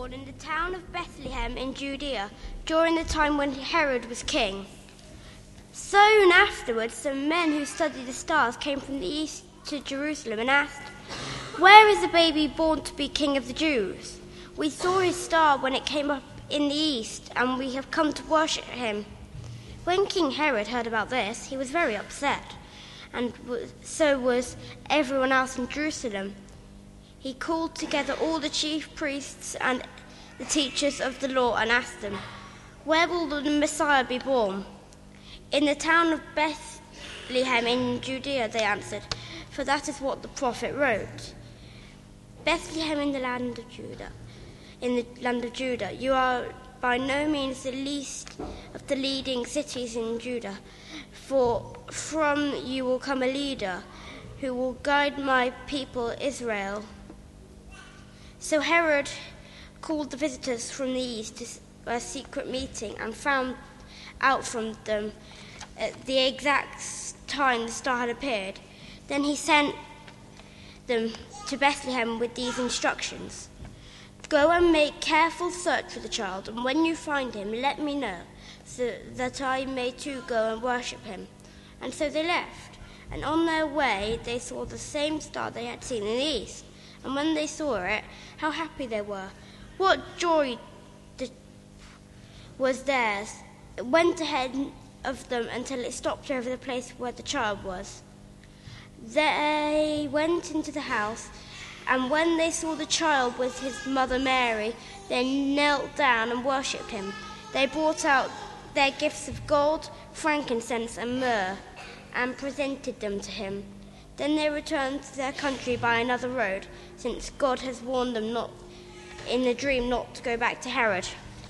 born in the town of Bethlehem in Judea during the time when Herod was king. Soon afterwards, some men who studied the stars came from the east to Jerusalem and asked, "Where is the baby born to be king of the Jews? We saw his star when it came up in the east, and we have come to worship him." When King Herod heard about this, he was very upset, and so was everyone else in Jerusalem. He called together all the chief priests and the teachers of the law and asked them, "Where will the Messiah be born?" "In the town of Bethlehem in Judea," they answered, "for that is what the prophet wrote. Bethlehem in the land of Judah, you are by no means the least of the leading cities in Judah, for from you will come a leader who will guide my people Israel." So Herod called the visitors from the east to a secret meeting and found out from them at the exact time the star had appeared. Then he sent them to Bethlehem with these instructions: "Go and make careful search for the child, and when you find him, let me know, so that I may too go and worship him." And so they left, and on their way they saw the same star they had seen in the east. And when they saw it, how happy they were! What joy was theirs! It went ahead of them until it stopped over the place where the child was. They went into the house, and when they saw the child with his mother Mary, they knelt down and worshipped him. They brought out their gifts of gold, frankincense, and myrrh, and presented them to him. Then they returned to their country by another road, since God has warned them not in a dream not to go back to Herod.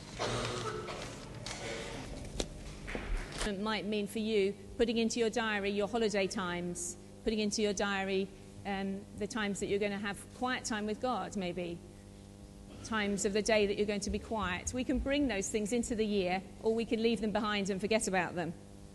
It might mean for you putting into your diary your holiday times, putting into your diary the times that you're going to have quiet time with God, maybe times of the day that you're going to be quiet. We can bring those things into the year, or we can leave them behind and forget about them.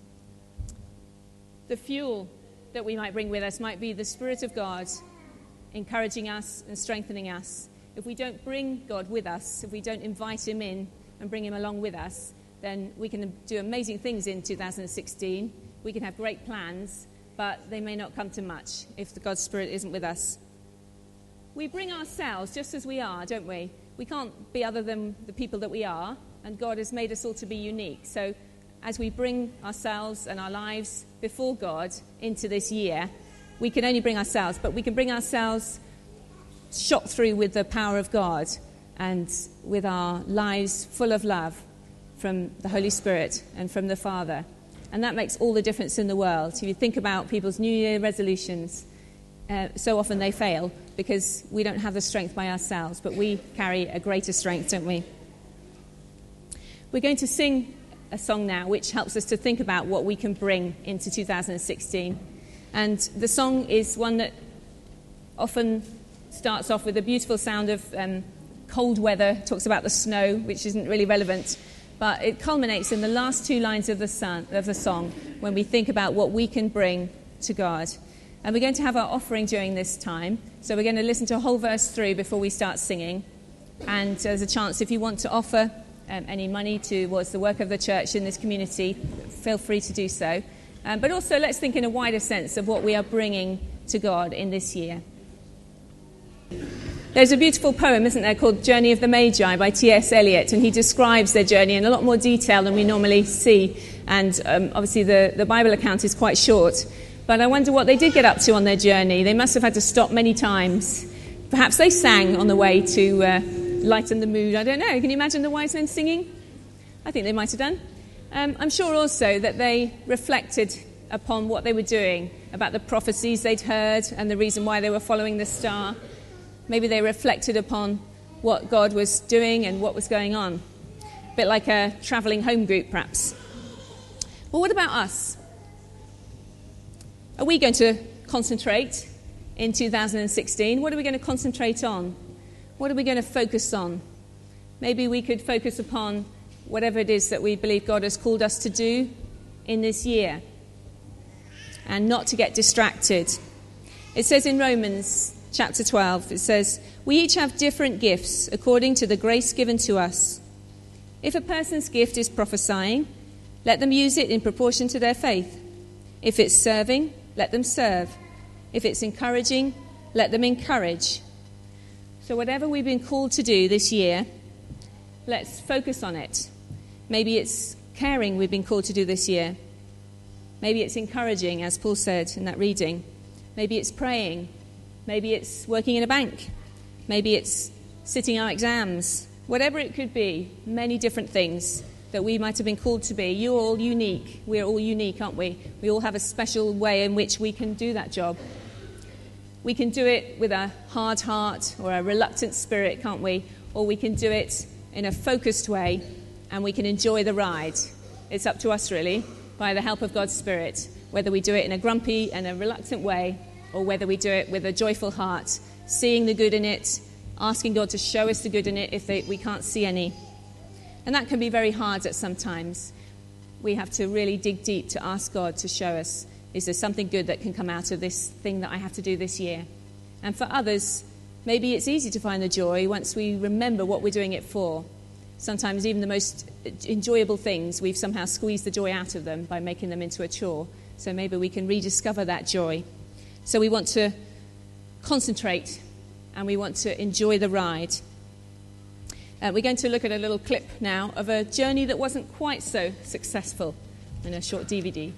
The fuel that we might bring with us might be the Spirit of God encouraging us and strengthening us. If we don't bring God with us, if we don't invite him in and bring him along with us, then we can do amazing things in 2016. We can have great plans, but they may not come to much if the God's Spirit isn't with us. We bring ourselves just as we are, don't we? We can't be other than the people that we are, and God has made us all to be unique. So as we bring ourselves and our lives before God into this year, we can only bring ourselves, but we can bring ourselves shot through with the power of God and with our lives full of love from the Holy Spirit and from the Father. And that makes all the difference in the world. If you think about people's New Year resolutions, so often they fail because we don't have the strength by ourselves, but we carry a greater strength, don't we? We're going to sing a song now which helps us to think about what we can bring into 2016. And the song is one that often starts off with a beautiful sound of cold weather, talks about the snow, which isn't really relevant, but it culminates in the last two lines of the song when we think about what we can bring to God. And we're going to have our offering during this time, so we're going to listen to a whole verse through before we start singing. And there's a chance if you want to offer any money towards the work of the church in this community, feel free to do so. But also let's think in a wider sense of what we are bringing to God in this year. There's a beautiful poem, isn't there, called Journey of the Magi by T.S. Eliot, and he describes their journey in a lot more detail than we normally see. And obviously the Bible account is quite short. But I wonder what they did get up to on their journey. They must have had to stop many times. Perhaps they sang on the way to lighten the mood. I don't know. Can you imagine the wise men singing? I think they might have done. I'm sure also that they reflected upon what they were doing, about the prophecies they'd heard and the reason why they were following the star. Maybe they reflected upon what God was doing and what was going on. A bit like a travelling home group, perhaps. Well, what about us? Are we going to concentrate in 2016? What are we going to concentrate on? What are we going to focus on? Maybe we could focus upon whatever it is that we believe God has called us to do in this year and not to get distracted. It says in Romans chapter 12, it says, "We each have different gifts according to the grace given to us. If a person's gift is prophesying, let them use it in proportion to their faith. If it's serving, let them serve. If it's encouraging, let them encourage." So whatever we've been called to do this year, let's focus on it. Maybe it's caring we've been called to do this year. Maybe it's encouraging, as Paul said in that reading. Maybe it's praying. Maybe it's working in a bank. Maybe it's sitting our exams. Whatever it could be, many different things that we might have been called to be. You're all unique. We're all unique, aren't we? We all have a special way in which we can do that job. We can do it with a hard heart or a reluctant spirit, can't we? Or we can do it in a focused way, and we can enjoy the ride. It's up to us, really, by the help of God's Spirit, whether we do it in a grumpy and a reluctant way, or whether we do it with a joyful heart, seeing the good in it, asking God to show us the good in it if we can't see any. And that can be very hard at some times. We have to really dig deep to ask God to show us, is there something good that can come out of this thing that I have to do this year? And for others, maybe it's easy to find the joy once we remember what we're doing it for. Sometimes even the most enjoyable things, we've somehow squeezed the joy out of them by making them into a chore. So maybe we can rediscover that joy. So we want to concentrate and we want to enjoy the ride. We're going to look at a little clip now of a journey that wasn't quite so successful in a short DVD.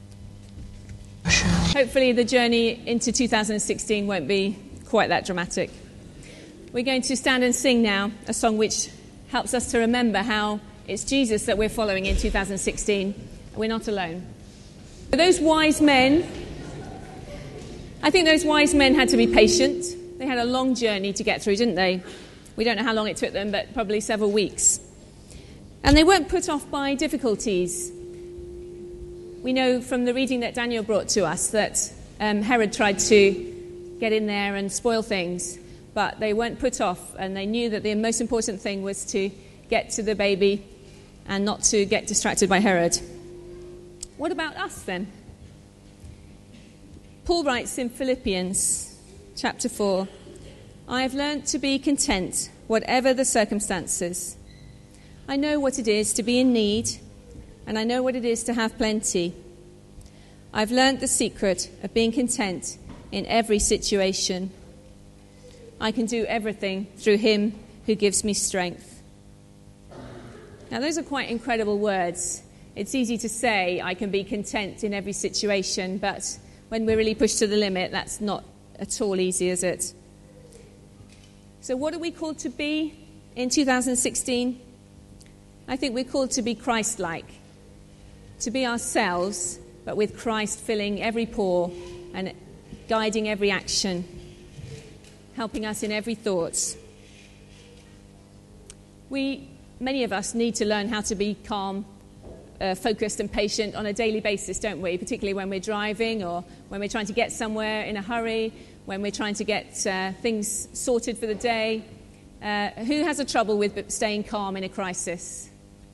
Hopefully the journey into 2016 won't be quite that dramatic. We're going to stand and sing now a song which helps us to remember how it's Jesus that we're following in 2016. We're not alone. For those wise men, I think those wise men had to be patient. They had a long journey to get through, didn't they? We don't know how long it took them, but probably several weeks. And they weren't put off by difficulties. We know from the reading that Daniel brought to us that Herod tried to get in there and spoil things, but they weren't put off, and they knew that the most important thing was to get to the baby and not to get distracted by Herod. What about us then? Paul writes in Philippians chapter 4, "I have learnt to be content, whatever the circumstances. I know what it is to be in need, and I know what it is to have plenty. I've learnt the secret of being content in every situation. I can do everything through him who gives me strength." Now, those are quite incredible words. It's easy to say, I can be content in every situation, but when we're really pushed to the limit, that's not at all easy, is it? So what are we called to be in 2016? I think we're called to be Christ-like, to be ourselves, but with Christ filling every pore and guiding every action, helping us in every thought. Many of us need to learn how to be calm, focused and patient on a daily basis, don't we? Particularly when we're driving or when we're trying to get somewhere in a hurry, when we're trying to get things sorted for the day. Who has a trouble with staying calm in a crisis?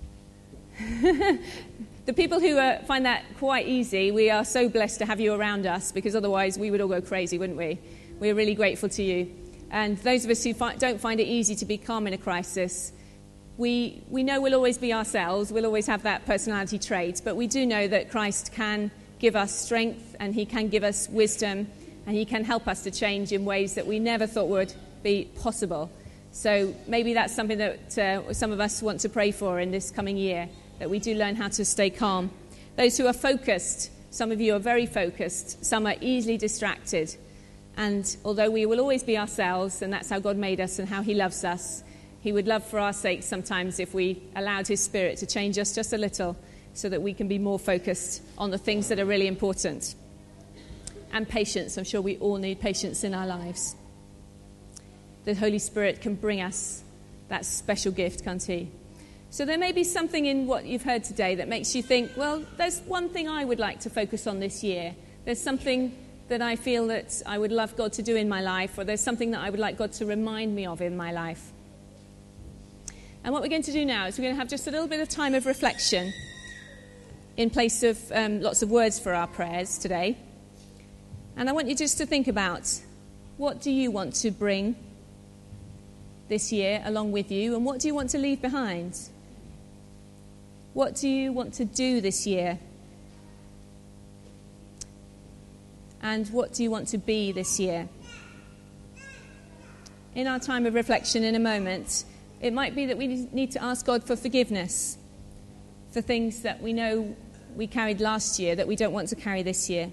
The people who find that quite easy, we are so blessed to have you around us, because otherwise we would all go crazy, wouldn't we? We're really grateful to you. And those of us who don't find it easy to be calm in a crisis, we know we'll always be ourselves, we'll always have that personality trait, but we do know that Christ can give us strength and he can give us wisdom and he can help us to change in ways that we never thought would be possible. So maybe that's something that some of us want to pray for in this coming year, that we do learn how to stay calm. Those who are focused, some of you are very focused, some are easily distracted. And although we will always be ourselves, and that's how God made us and how he loves us, he would love for our sake sometimes if we allowed his Spirit to change us just a little so that we can be more focused on the things that are really important. And patience. I'm sure we all need patience in our lives. The Holy Spirit can bring us that special gift, can't he? So there may be something in what you've heard today that makes you think, well, there's one thing I would like to focus on this year. There's something that I feel that I would love God to do in my life, or there's something that I would like God to remind me of in my life. And what we're going to do now is we're going to have just a little bit of time of reflection in place of lots of words for our prayers today. And I want you just to think about, What do you want to bring this year along with you, and what do you want to leave behind? What do you want to do this year? And what do you want to be this year? In our time of reflection in a moment, it might be that we need to ask God for forgiveness for things that we know we carried last year that we don't want to carry this year.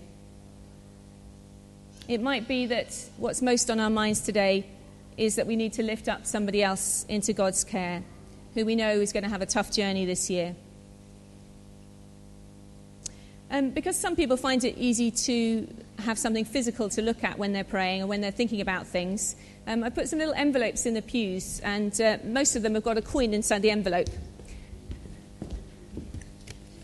It might be that what's most on our minds today is that we need to lift up somebody else into God's care, who we know is going to have a tough journey this year. Because some people find it easy to have something physical to look at when they're praying or when they're thinking about things, I put some little envelopes in the pews, and most of them have got a coin inside the envelope.